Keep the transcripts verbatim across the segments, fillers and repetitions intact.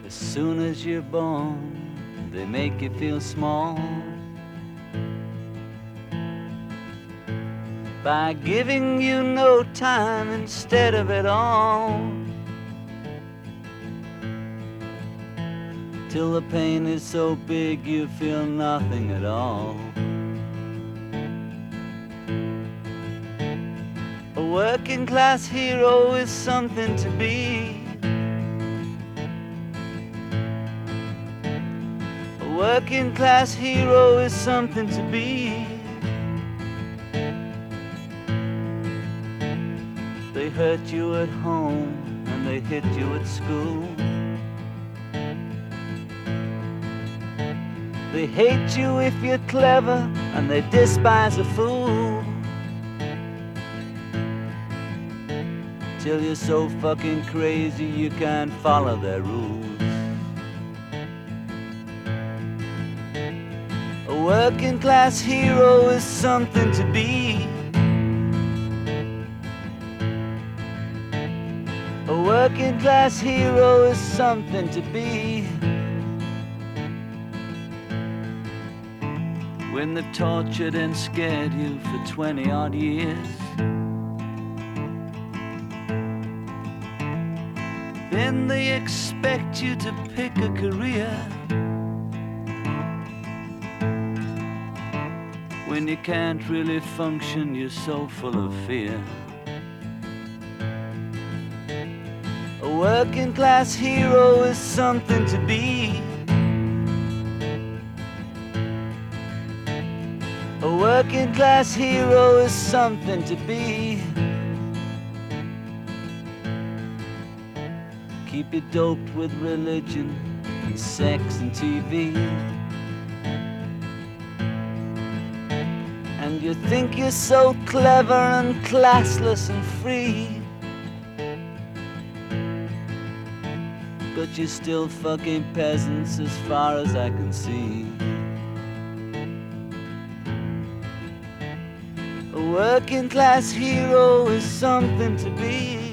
As soon as you're born, they make you feel small by giving you no time instead of it all, till the pain is so big you feel nothing at all. A working class hero is something to be. A working class hero is something to be. They hurt you at home and they hit you at school. They hate you if you're clever and they despise a fool, till you're so fucking crazy you can't follow their rules. A working class hero is something to be. A working class hero is something to be. When they've tortured and scared you for twenty odd years, then they expect you to pick a career. When you can't really function, you're so full of fear. A working class hero is something to be. A working class hero is something to be. Keep you doped with religion and sex and T V, and you think you're so clever and classless and free, but you're still fucking peasants as far as I can see. A working class hero is something to be.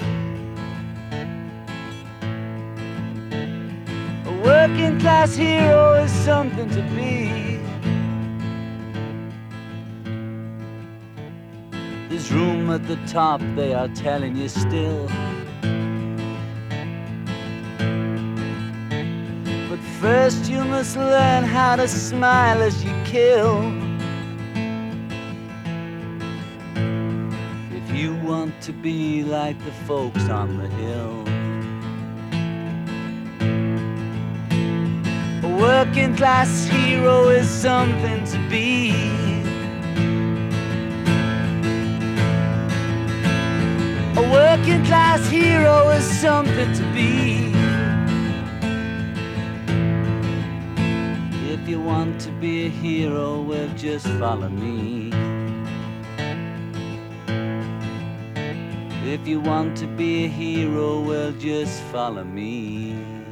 A working class hero is something to be. There's room at the top, they are telling you still, but first you must learn how to smile as you kill. If you want to be like the folks on the hill. A working class hero is something to be. A working class hero is something to be. If you want to be a hero, well, just follow me. If you want to be a hero, well, just follow me.